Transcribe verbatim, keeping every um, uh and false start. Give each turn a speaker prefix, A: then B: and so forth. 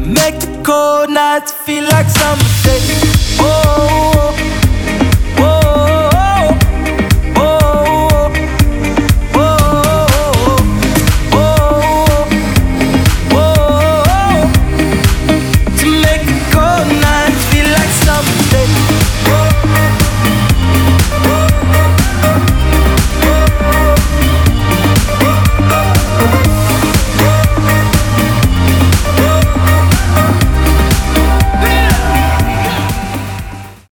A: Make the cold nights feel like summer days. Oh,